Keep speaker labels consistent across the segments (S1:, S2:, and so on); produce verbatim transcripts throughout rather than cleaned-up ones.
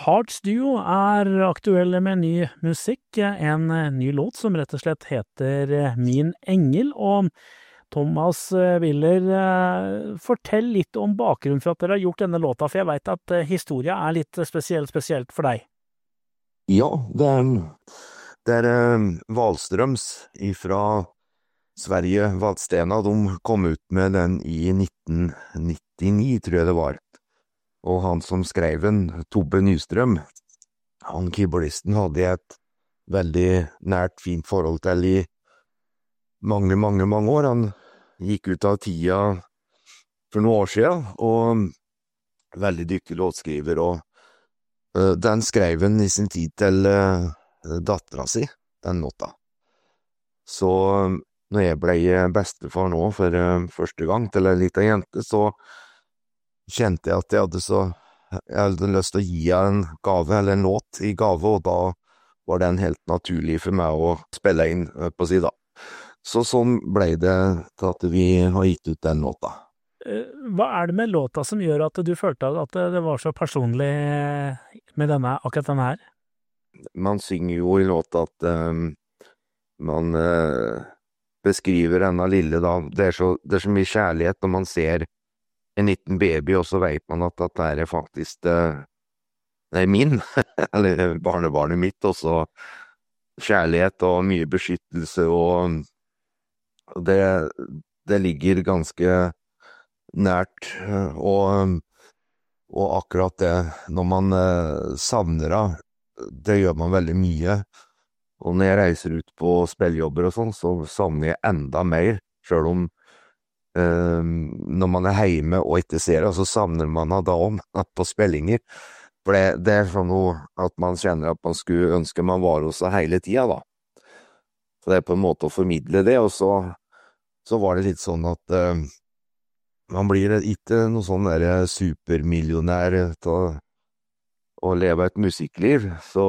S1: Hearts Duo er aktuelle med ny musikk, en ny låt som rett og slett heter Min Engel, og Thomas Willer, fortell litt om bakgrunnen for at dere har gjort denne låta, for jeg vet at historia er litt spesielt, spesielt for deg.
S2: Ja, det er, det er eh, Wahlströms ifra Sverige, Vadstena, de kom ut med den i nitten nittini, tror jeg det var. Og han som skrev den, Tobbe Nystrøm, han keyboardisten hadde jeg et veldig nært, fint forhold til i mange, mange, mange år. Han gikk ut av tida for noen år siden, og veldig dyktig låtskriver, og uh, den skrev han i sin tid til uh, datteren si, den låta. Så når jeg ble bestefar nå for uh, første gang til en liten jente, så kjente jeg at jeg hadde så jeg hadde lyst til å gi henne en gave, eller en låt i gave, og da var den helt naturlig for meg å spille inn på sida. Så sånn ble det til at vi har gitt ut den låta.
S1: Hva er det med låta som gjør at du følte at det var så personlig med denne, akkurat denne her?
S2: Man synger jo i låta at um, man uh, beskriver denne lille da. Det er, så, det er så mye kjærlighet når man ser en liten baby, og så vet man at det er faktisk uh, det er min, eller barnebarnet mitt, og så kjærlighet og mye beskyttelse, og det, det ligger ganske nært, og, og akkurat det, når man uh, savner det, det gjør man veldig mye, og når jeg reiser ut på spilljobber og sånn, så savner jeg enda mer, selv om Uh, når man er hjemme og ikke ser det, så savner man da om på spillinger. For det, det er sånn noe at man kjenner at man skulle ønske man var hos seg hele tida da. Så det er på en måte å formidle det, og så, så var det litt sånn at uh, man blir ikke noe sånn der supermillionær til å, å leve et musikkliv, så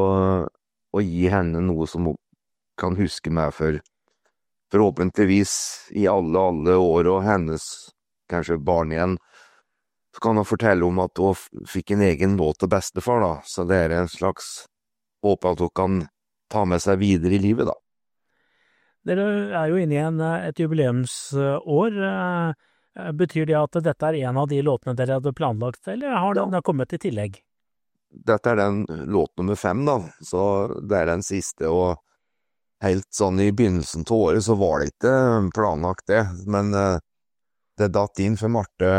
S2: å gi henne noe som hun kan huske meg for forhåpentligvis i alle, alle år, og hennes, kanskje barn igjen, så kan hun fortelle om at hun fikk en egen låt til bestefar da, så det er en slags håp at hun kan ta med seg videre i livet da.
S1: Dere er jo inne i en, et jubileumsår. Betyr det at dette er en av de låtene dere hadde planlagt, eller har den ja. kommet i tillegg?
S2: Dette er den låt nummer fem da, så det er den siste, og helt sånn i begynnelsen til året så var det ikke planlagt det, men uh, det datt inn for Marte.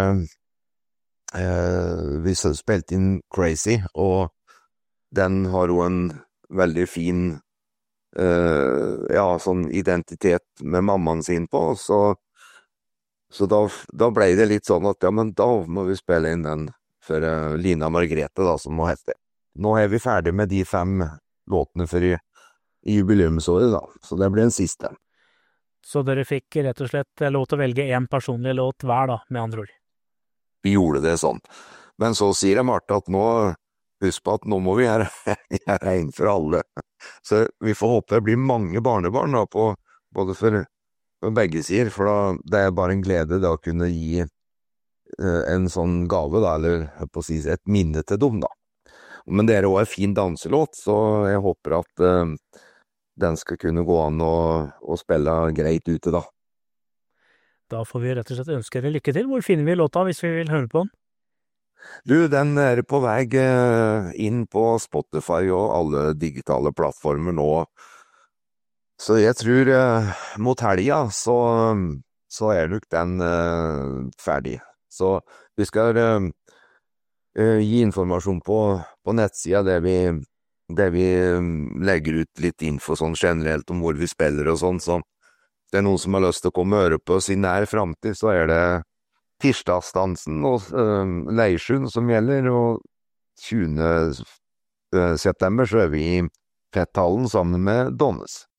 S2: Uh, vi spilte inn Crazy, og den har jo en veldig fin uh, ja, sånn identitet med mammaen sin på, så, så da, da ble det litt sånn at ja, men da må vi spille inn den for uh, Lina Margrethe da, som må hete. Nå er vi ferdig med de fem låtene for i i jubileumsåret da, så det ble den siste.
S1: Så dere fikk rett og slett lov til å velge en personlig låt hver da, med andre ord?
S2: Vi gjorde det sånn. Men så sier jeg Marte at nå, husk på at nå må vi gjøre, gjøre en for alle. Så vi får håpe det blir mange barnebarn da, på, både for, for begge sider, for da, det er bare en glede da å kunne gi uh, en sånn gave da, eller på å si et minne til dem da. Men det er også en fin danselåt, så jeg håper at uh, den skal kunne gå an å, å spille greit ute da.
S1: Da får vi rett og slett ønske dere lykke til. Hvor finner vi låta hvis vi vil høre på den?
S2: Du, den er på vei inn på Spotify og alle digitale plattformer nå. Så jeg tror uh, mot helga så, så er nok den uh, ferdig. Så vi skal uh, uh, gi informasjon på, på nettsida der vi der vi legger ut litt info sånn generelt om hvor vi spiller og sånn, så det er noen som har lyst til å komme og høre på oss i nær fremtid, så er det tirsdagsdansen og øh, Leirsund som gjelder, og tjuende september så er vi i Fetthallen sammen med Donnes.